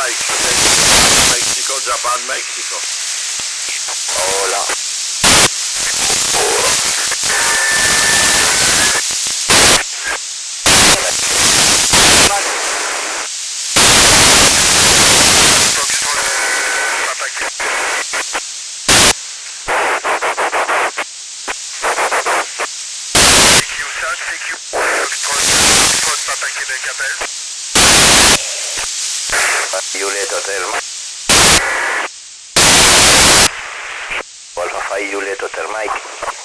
Mike, Mexico, Japan, Mexico. Hola. Juliet Hotel. Alpha 5 Juliet Hotel Mike.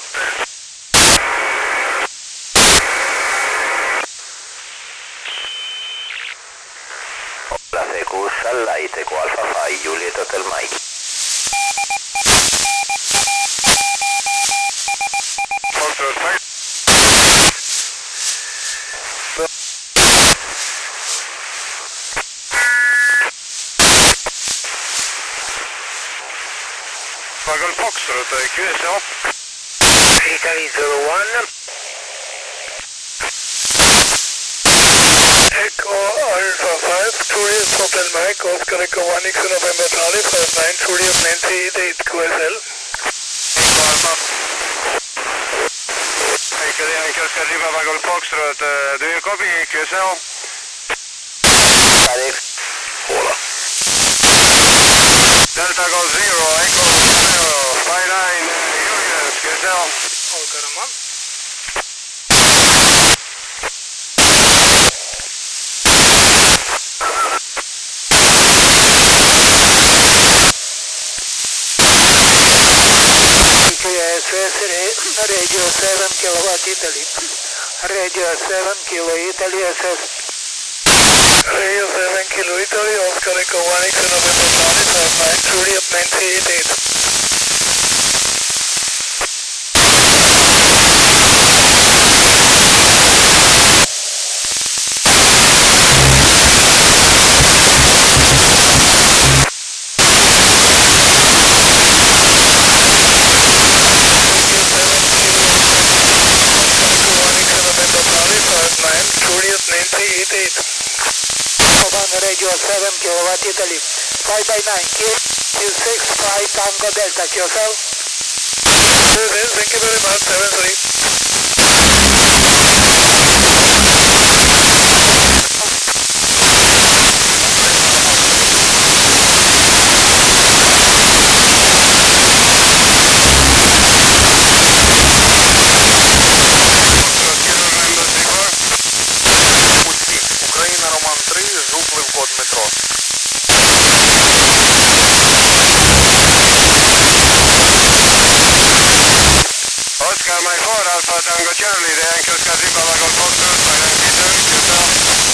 Hola CQ Sunlight, Eco Alpha 5 Juliet Hotel Mike. Golf Foxtrot, QSO. Italy 01. Echo Alpha 5, Juliet Hotel Mike, Oscar Echo 1X November Charlie 59, Juliet 98 QSL. Ecco, anche Oscar Lima va Golf Foxtrot, do you copy QSO? Alex. Hola. Delta Golf 0, Echo 59, Union, QSO. All Karaman. Radio 7 kilowatt Italy. Radio 7 kilo Italy SS. Radio 7 kilo Italy, Oscar Echo 1X November Charlie 59, Juliet 98. Juliet 98. One Radio 7 kilowatt Italy. 5 by 9 Q6 5 Tango Delta QSL. Thank you very much. 7-3. Україна, Роман 3, Жуклив, код Дмитро. Oscar, my 4, Alpha Tango Charlie, the Anchor Squadron, Golf Foxtrot, 597, QSO.